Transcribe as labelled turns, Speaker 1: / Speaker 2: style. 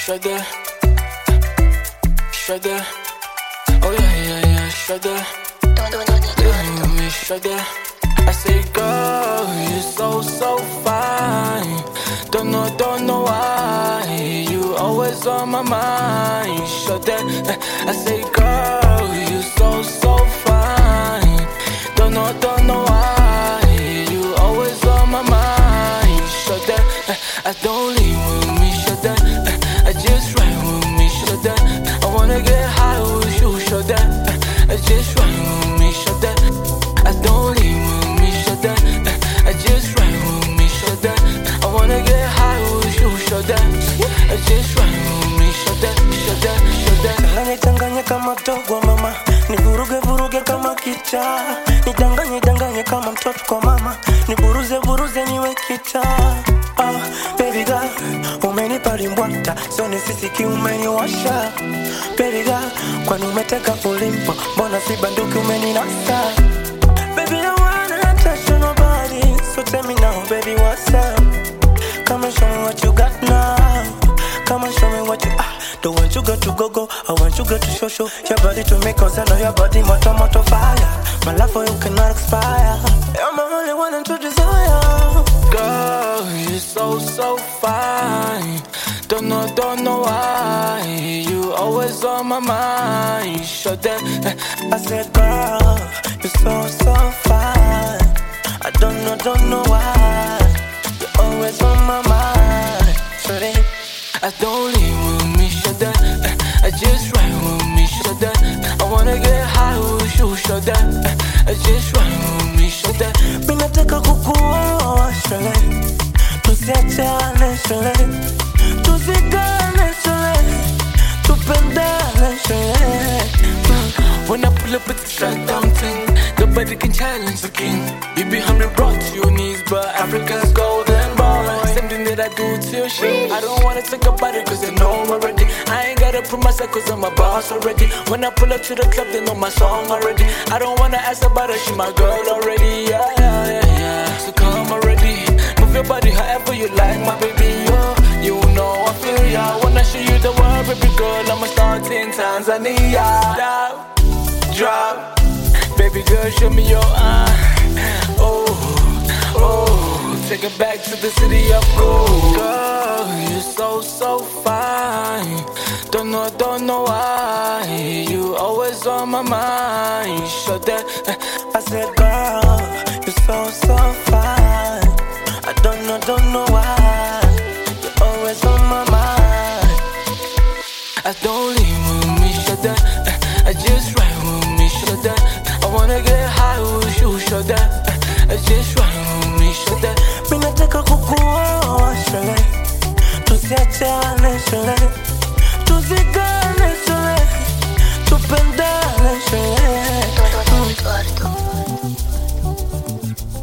Speaker 1: Shredder, Shredder. Oh yeah, Shredder. Shredder. I say, girl, you're so fine. Don't know why. You always on my mind. Shredder. I say, girl, you're so fine. Don't know why. You always on my mind. Shredder. I don't leave with me. Shredder. I just ride with me. Shredder. I wanna get high with you. Shredder. I just ride with me. Shredder. I don't leave with me. Shredder. I just ride with me. Shredder. I wanna get high with you. Shredder. I just ride with me. Shredder.
Speaker 2: Changanya kama togwa mama, nivuruge kama kicha, nidanganye kama mtoto kwa mama, niburuze niwe kicha. Baby girl, umenipa limbwata, so nisisiki umeniwasha. Baby girl, kwani umeteka ulimpo, mbona si banduki umeninasa. Baby, I wanna touch on nobody, so tell me now, baby, what's up? Come and show me what you got now. Come and show me what you don't want you got to go, I want you got to show your body to me, cause I know your body moto fire. My love for you cannot expire. You're my only one and true desire.
Speaker 1: Girl, you're so fine. Don't know why. You always on my mind. Shredder.
Speaker 2: I said, girl, you're so fine. I don't know why. You're always on my mind. Shredder.
Speaker 1: I don't leave with me. Shredder. I just ride with me. Shredder. I wanna get high with you. Shredder. I just ride with me. Shredder.
Speaker 2: Mina taka kukuoa shredder. Tusiachane shredder. Tusigane shredder. Tupendane shredder.
Speaker 1: When I pull up, it's a shutdown thing. Nobody can challenge the king. You be humbly brought to your knees, but Africa's golden boy. Something that I do to your shit. I don't wanna talk about it cause I know already. I ain't gotta prove myself cause I'm a boss already. When I pull up to the club, they know my song already. I don't wanna ask about her, she my girl already. Yeah. So come already. Move your body however you like, my baby. You know I feel ya. I wanna show you the world, baby girl. I'ma start in Tanzania. Drop, baby girl, show me your take it back to the city of gold. Girl, you're so fine. Don't know why. You always on my mind. Shredder.
Speaker 2: I said, girl, you're so fine. I don't know why. You're always on my mind.
Speaker 1: I don't leave with me. Shredder. I just ride with me. Shredder. I wanna get high with you. Shredder. I just ride with me. Shredder.
Speaker 2: Mina taka kukuoa shredder. Tusiachane shredder. Tusigane